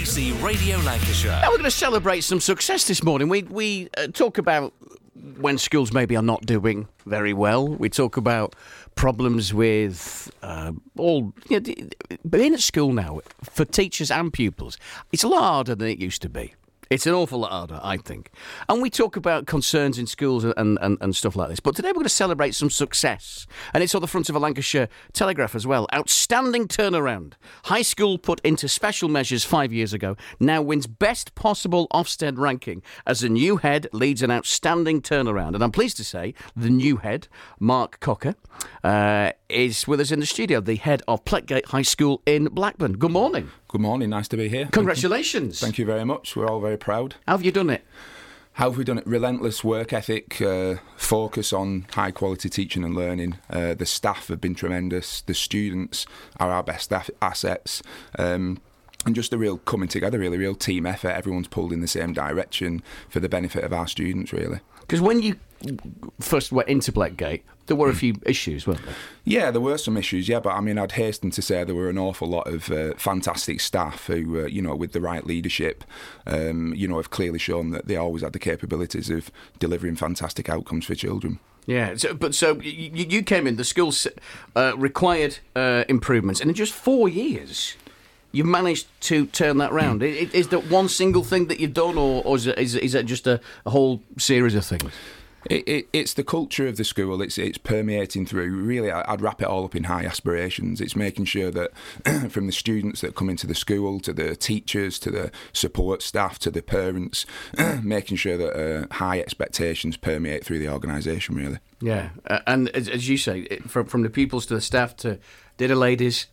BBC Radio Lancashire. Now we're going to celebrate some success this morning. We talk about when schools maybe are not doing very well. We talk about problems with being at school now for teachers and pupils. It's a lot harder than it used to be. It's an awful lot harder, I think. And we talk about concerns in schools and stuff like this. But today we're going to celebrate some success. And it's on the front of a Lancashire Telegraph as well. Outstanding turnaround. High school put into special measures 5 years ago now wins best possible Ofsted ranking as the new head leads an outstanding turnaround. And I'm pleased to say the new head, Mark Cocker, is with us in the studio, the head of Pleckgate High School in Blackburn. Good morning. Good morning, nice to be here. Congratulations. Thank you very much. We're all very proud. How have you done it? How have we done it? Relentless work ethic, focus on high quality teaching and learning. The staff have been tremendous. The students are our best assets. And just a real coming together, really, real team effort. Everyone's pulled in the same direction for the benefit of our students, really. Because when you first went into Pleckgate, there were a few issues, weren't there? Yeah, there were some issues, but I mean, I'd hasten to say there were an awful lot of fantastic staff who, with the right leadership, have clearly shown that they always had the capabilities of delivering fantastic outcomes for children. Yeah, so you came in, the school required improvements, and in just 4 years, you've managed to turn that round. Is there one single thing that you've done, or is it just a whole series of things? It's the culture of the school. It's permeating through. Really, I'd wrap it all up in high aspirations. It's making sure that from the students that come into the school, to the teachers, to the support staff, to the parents, making sure that high expectations permeate through the organisation, really. Yeah, and as you say, from the pupils to the staff to the ladies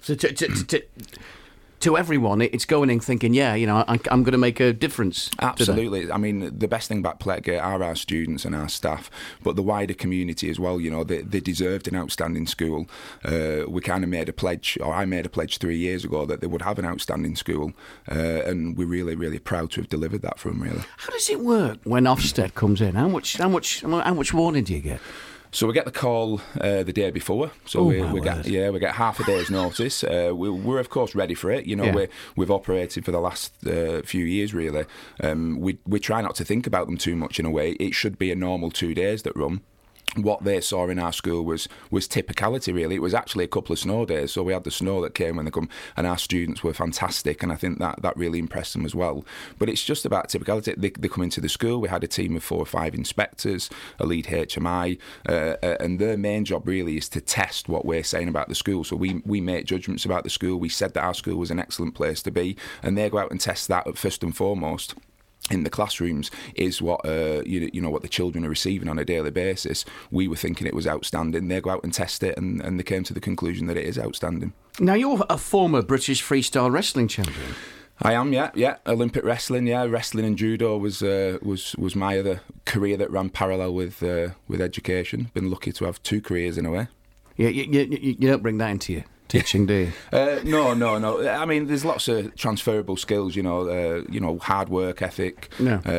to everyone, it's going in thinking, I'm going to make a difference. Absolutely. Today. I mean, the best thing about Pleckgate are our students and our staff, but the wider community as well. They deserved an outstanding school. We kind of made a pledge, or I made a pledge 3 years ago, that they would have an outstanding school, and we're really, really proud to have delivered that for them, really. How does it work when Ofsted comes in? How much warning do you get? So we get the call the day before. So we get half a day's notice. We're of course ready for it. We've operated for the last few years really. We try not to think about them too much in a way. It should be a normal 2 days that run. What they saw in our school was typicality, really. It was actually a couple of snow days, so we had the snow that came when they come, and our students were fantastic, and I think that really impressed them as well. But it's just about typicality. They come into the school. We had a team of 4 or 5 inspectors, a lead HMI, and their main job really is to test what we're saying about the school. So we make judgments about the school. We said that our school was an excellent place to be, and they go out and test that first and foremost. In the classrooms is what what the children are receiving on a daily basis. We were thinking it was outstanding. They go out and test it, and they came to the conclusion that it is outstanding. Now, you're a former British freestyle wrestling champion. I am, yeah. Olympic wrestling, yeah. Wrestling and judo was my other career that ran parallel with education. Been lucky to have 2 careers in a way. Yeah, you don't bring that into your teaching, do you? No. I mean, there's lots of transferable skills, hard work ethic,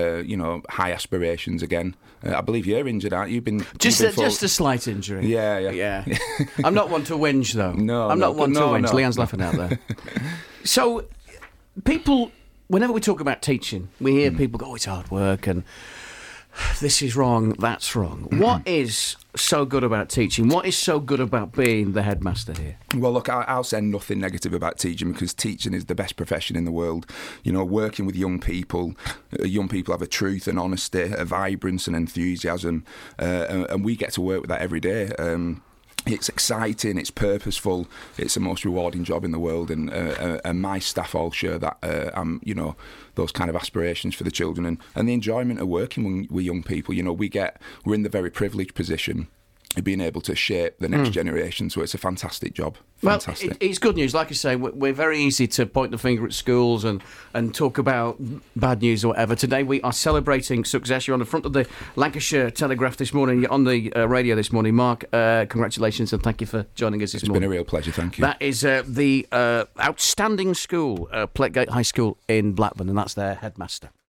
high aspirations again. I believe you're injured, aren't you? Just a slight injury. Yeah. I'm not one to whinge, though. I'm not one to whinge. Leanne's laughing out there. So, people, whenever we talk about teaching, we hear people go, it's hard work and this is wrong, that's wrong. What is so good about teaching? What is so good about being the headmaster here? Well, look, I'll say nothing negative about teaching, because teaching is the best profession in the world. Working with young people have a truth and honesty, a vibrance and enthusiasm, and we get to work with that every day. It's exciting, it's purposeful, it's the most rewarding job in the world, and my staff all share that, those kind of aspirations for the children and the enjoyment of working with young people. We're in the very privileged position of being able to shape the next generation, so it's a fantastic job. Fantastic. Well, it's good news. Like I say, we're very easy to point the finger at schools and talk about bad news or whatever. Today we are celebrating success. You're on the front of the Lancashire Telegraph this morning. You're on the radio this morning. Mark, congratulations and thank you for joining us this morning. It's been a real pleasure, thank you. That is the outstanding school, Pleckgate High School in Blackburn, and that's their headmaster.